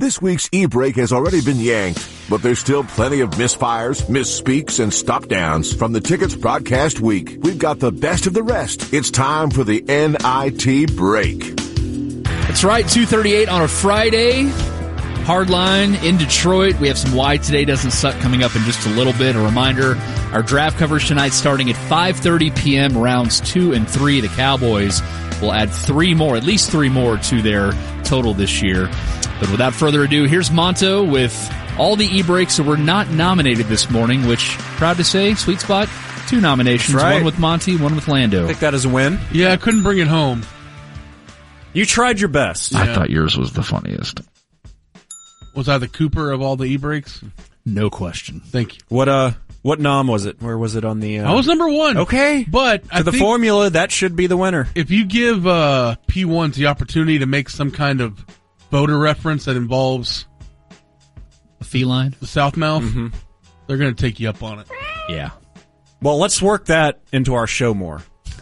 This week's e-brake has already been yanked, but there's still plenty of misfires, misspeaks, and stop-downs from the Tickets Broadcast Week. We've got the best of the rest. It's time for the NIT Break. That's right, 2:38 on a Friday. Hardline in Detroit. We have some Why Today Doesn't Suck coming up in just a little bit. A reminder, our draft coverage tonight starting at 5:30 p.m. Rounds 2 and 3. The Cowboys will add at least three more to their total this year. But without further ado, here's Monto with all the e-breaks that were not nominated this morning, which, proud to say, Sweet Spot, 2 nominations. Right. One with Monty, one with Lando. I think that is a win. Yeah, I couldn't bring it home. You tried your best. Yeah. I thought yours was the funniest. Was I the Cooper of all the e-breaks? No question. Thank you. What nom was it? Where was it on the... I was number 1. Okay. But to the formula, that should be the winner. If you give P1s the opportunity to make some kind of voter reference that involves a feline, the Southmouth, they're going to take you up on it. Yeah. Well, let's work that into our show more.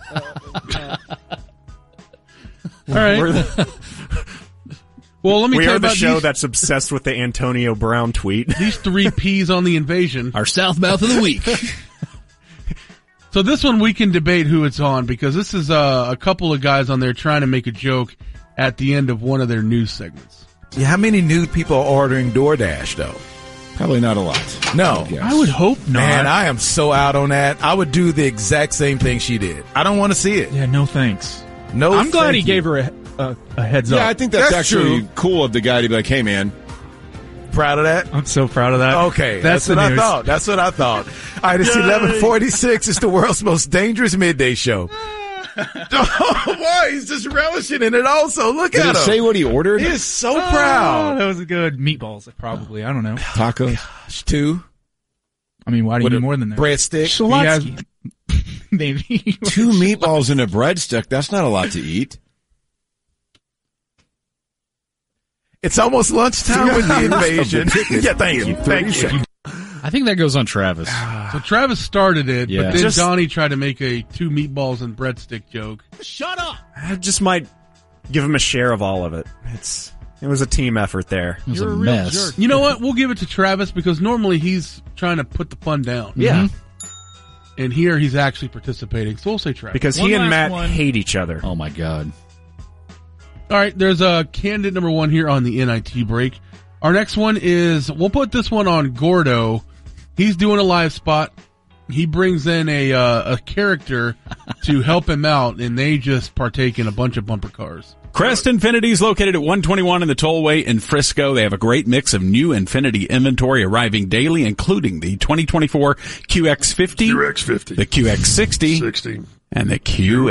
All right. Well, let me we tell you are the about show that's obsessed with the Antonio Brown tweet. These 3 P's on the invasion. Our Southmouth of the week. So this one we can debate who it's on, because this is a couple of guys on there trying to make a joke at the end of one of their news segments. Yeah, how many nude people are ordering DoorDash, though? Probably not a lot. No. I would hope not. Man, I am so out on that. I would do the exact same thing she did. I don't want to see it. Yeah, no thanks. No, I'm glad he you. gave her a heads up. Yeah, I think that's actually true. cool of the guy to be like, hey, man. Proud of that? I'm so proud of that. Okay, That's what the I news. thought. That's what I thought. All right, it's 11:46. It's the world's most dangerous midday show. Oh, boy, he's just relishing in it also. Look Did at it him. say what he ordered? He is so Oh, proud. that was good. Meatballs, probably. I don't know. Tacos? Gosh, 2. I mean, why do you need more than that? Breadstick. He has, maybe. 2 meatballs and a breadstick. That's not a lot to eat. It's almost lunchtime with the invasion. Yeah, thank you. Thank you. I think that goes on Travis. So Travis started it, Yeah. but then Donnie tried to make a 2 meatballs and breadstick joke. Shut up! I just might give him a share of all of it. It was a team effort there. It was a mess. You know what? We'll give it to Travis, because normally he's trying to put the fun down. Yeah. And here he's actually participating. So we'll say Travis. Because One he and last Matt one. hate each other. Oh my God. All right, there's a candidate number 1 here on the NIT break. Our next one is, we'll put this one on Gordo. He's doing a live spot. He brings in a character to help him out, and they just partake in a bunch of bumper cars. Crest Infinity is located at 121 in the Tollway in Frisco. They have a great mix of new Infinity inventory arriving daily, including the 2024 QX50, the QX60, and the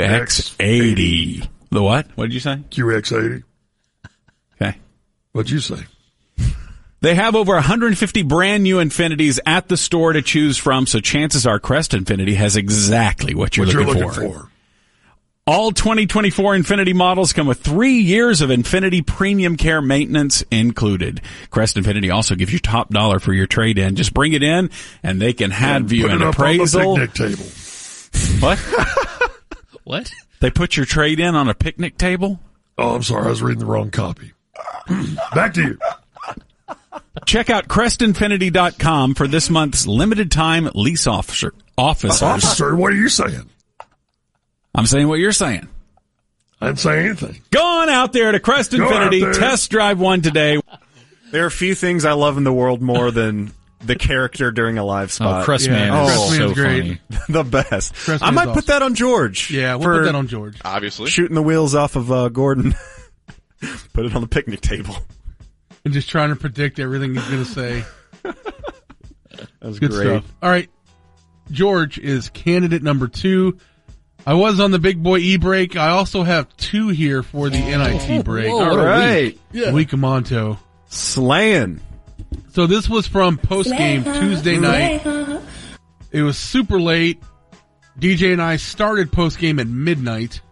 QX80. The what? What did you say? QX80. Okay. What'd you say? They have over 150 brand new Infinities at the store to choose from, so chances are Crest Infinity has exactly what you're looking for. All 2024 Infinity models come with 3 years of Infinity Premium Care maintenance included. Crest Infinity also gives you top dollar for your trade-in. Just bring it in, and they can have you an appraisal. Put it up on the picnic table. What? What? They put your trade-in on a picnic table? Oh, I'm sorry. I was reading the wrong copy. Back to you. Check out CrestInfinity.com for this month's limited time lease officers. Officer, what are you saying? I'm saying what you're saying. I didn't say anything. Go on out there to Crest Infinity. Test drive one today. There are a few things I love in the world more than the character during a live spot. Oh, Crestman is so funny. The best. Crestman's I might put awesome. that on George. Yeah, we'll put that on George. Obviously. Shooting the wheels off of Gordon. Put it on the picnic table. And just trying to predict everything he's going to say. That was Good great. stuff. All right. George is candidate number 2. I was on the big boy e-break. I also have 2 here for the NIT break. Whoa, All right. Week of Monto. Slaying. So this was from postgame Tuesday night. It was super late. DJ and I started postgame at midnight.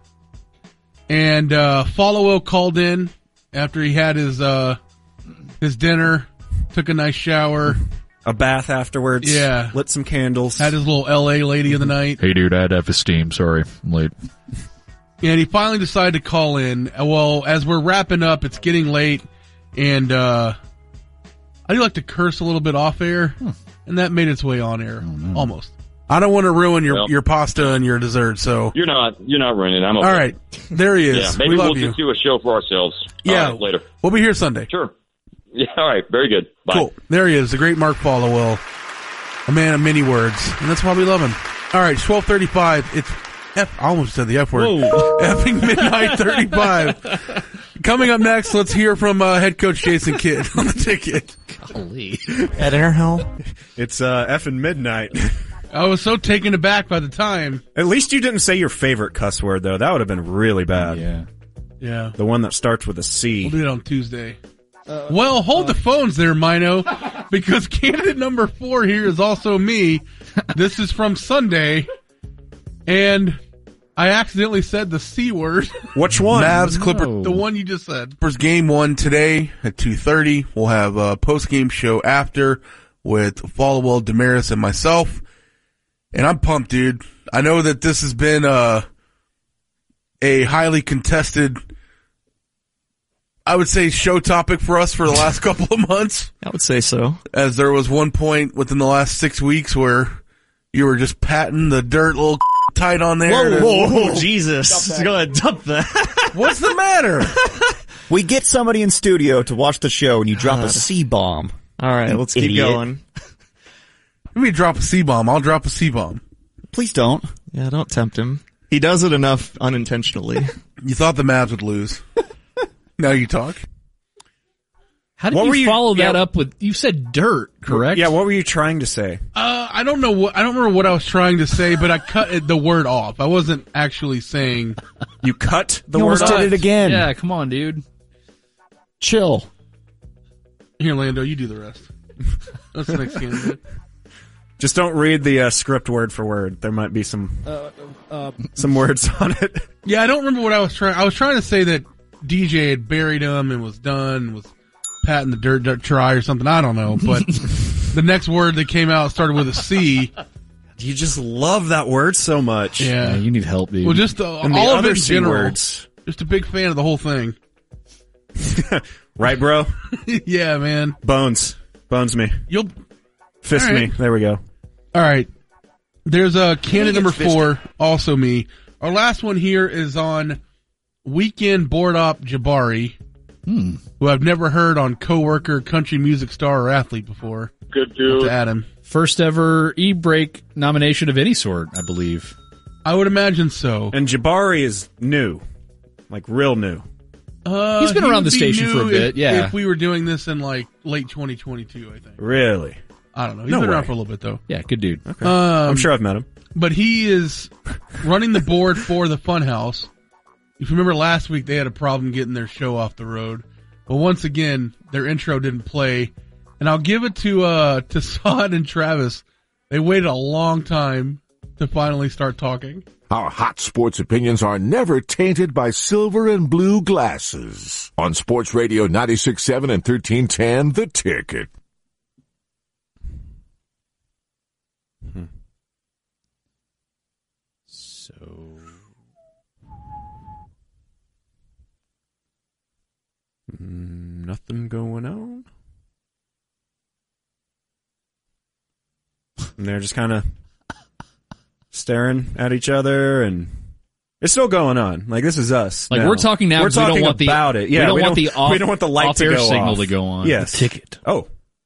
And Follow called in after he had his dinner, took a nice shower. A bath afterwards. Yeah. Lit some candles. Had his little LA lady of the night. Hey, dude, I had F-esteem. Sorry, I'm late. And he finally decided to call in. Well, as we're wrapping up, it's getting late. And I do like to curse a little bit off air, and that made its way on air. Almost. I don't want to ruin your pasta and your dessert, so. You're not ruining it. I'm okay. All right. There he is. Yeah, maybe we love we'll you. just do a show for ourselves. Yeah. All right, later. We'll be here Sunday. Sure. Yeah, all right. Very good. Bye. Cool. There he is, the great Mark Followill. A man of many words. And that's why we love him. All right, 12:35. It's I almost said the F word. Effing Midnight 35. Coming up next, let's hear from head coach Jason Kidd on the ticket. Golly. At Interhill, it's effing midnight. I was so taken aback by the time. At least you didn't say your favorite cuss word, though. That would have been really bad. Yeah. The one that starts with a C. We'll do it on Tuesday. Well, hold the phones there, Mino, because candidate number 4 here is also me. This is from Sunday, and I accidentally said the C word. Which one? Mavs Clipper, the one you just said. Clippers game 1 today at 2:30. We'll have a post-game show after with Followill, Damaris, and myself. And I'm pumped, dude. I know that this has been a highly contested, I would say, show topic for us for the last couple of months. I would say so. As there was one point within the last 6 weeks where you were just patting the dirt a little tight on there. Whoa, Jesus. Go ahead, dump that. What's the matter? We get somebody in studio to watch the show and you drop a C-bomb. All right, let's keep going. Let me drop a C-bomb. I'll drop a C-bomb. Please don't. Yeah, don't tempt him. He does it enough unintentionally. You thought the Mavs would lose. Now you talk. How did you follow that up with? You said dirt, correct? Yeah. What were you trying to say? I don't know I don't remember what I was trying to say, but I cut the word off. I wasn't actually saying. You cut the You word almost off? did it again. Yeah, come on, dude. Chill. Here, Lando, you do the rest. That's the next candidate. Just don't read the script word for word. There might be some words on it. Yeah, I don't remember what I was trying. I was trying to say that DJ had buried him and was done, was patting the dirt try or something. I don't know, but the next word that came out started with a C. You just love that word so much. Yeah, you need help, dude. Well, just And all the of other it in C general. words. Just a big fan of the whole thing. Right, bro? Yeah, man. Bones me. You'll Fist all right. me. There we go. All right. There's a candidate number 4, also me. Our last one here is on Weekend Board Op Jabari, who I've never heard on Coworker, Country Music Star, or Athlete before. Good dude. To Adam. First ever E-Break nomination of any sort, I believe. I would imagine so. And Jabari is new. Like, real new. He's been around the station for a bit, yeah. If we were doing this in, like, late 2022, I think. Really? I don't know. He's been around for a little bit, though. Yeah, good dude. Okay. I'm sure I've met him. But he is running the board for the Funhouse. If you remember last week, they had a problem getting their show off the road. But once again, their intro didn't play. And I'll give it to Sod and Travis. They waited a long time to finally start talking. Our hot sports opinions are never tainted by silver and blue glasses. On Sports Radio 96.7 and 1310, The Ticket. Nothing going on. And they're just kind of staring at each other, and it's still going on. Like, this is us. Like, now. we're talking now. We're talking we don't want about the, it. Yeah, we don't want the light to off-air go signal off. to go on. Yes. The ticket. Oh.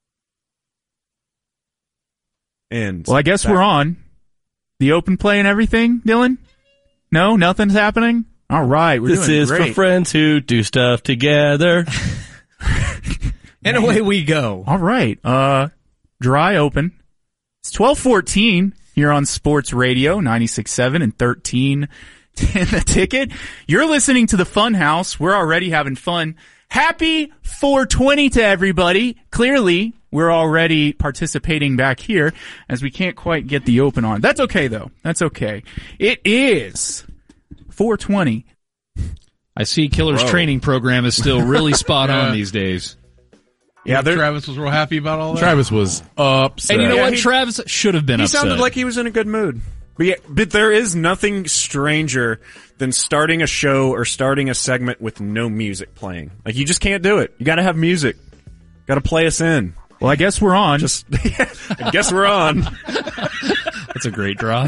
And Well, I guess we're on. The open play and everything, Dylan? No, nothing's happening? All right, we're This doing is great. for friends who do stuff together. And away we go. All right. Dry open. It's 12:14 here on Sports Radio 96.7 and 1310 The Ticket. You're listening to the Fun House. We're already having fun. Happy 420 to everybody. Clearly, we're already participating back here as we can't quite get the open on. That's okay though. That's okay. It is 420. I see Killer's training program is still really spot on these days. Yeah, Travis was real happy about all that. Travis was upset. And you know what? Travis should have been He upset. sounded like he was in a good mood. But there is nothing stranger than starting a show or starting a segment with no music playing. Like, you just can't do it. You gotta have music. Gotta play us in. Well, I guess we're on. I guess we're on. That's a great drop.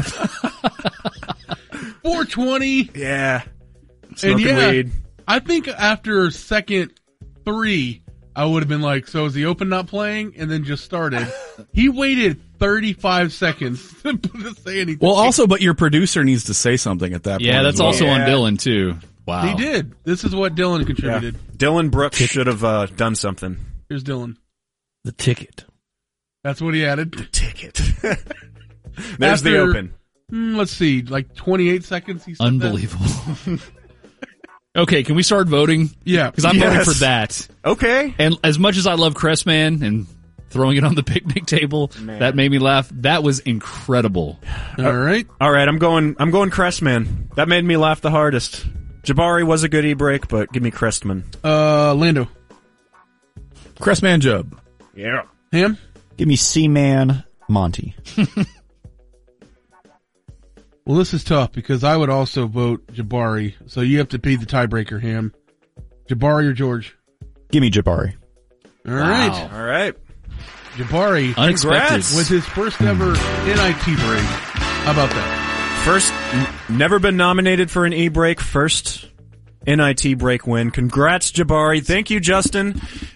420. Yeah. Smoking weed. I think after second 3, I would have been like, so is the Open not playing? And then just started. He waited 35 seconds to say anything. Well, also, but your producer needs to say something at that point. Yeah, that's as well. also on Dylan, too. Wow. He did. This is what Dylan contributed. Dylan Brooks should have done something. Here's Dylan. The ticket. That's what he added. The ticket. There's the Open. Let's see, like 28 seconds. He said Unbelievable. Okay, can we start voting? Yeah. Because I'm voting for that. Okay. And as much as I love Crestman and throwing it on the picnic table, that made me laugh. That was incredible. All right. All right, I'm going Crestman. That made me laugh the hardest. Jabari was a good e-break, but give me Crestman. Lando. Crestman Jub. Yeah. Ham? Give me Seaman Monty. Well, this is tough because I would also vote Jabari, so you have to be the tiebreaker, Ham. Jabari or George? Give me Jabari. All right. All right. Jabari. Unexpected. Was his first ever NIT break. How about that? First, never been nominated for an e-break. First NIT break win. Congrats, Jabari. Thank you, Justin.